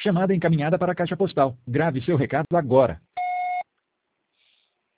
Chamada encaminhada para a caixa postal. Grave seu recado agora.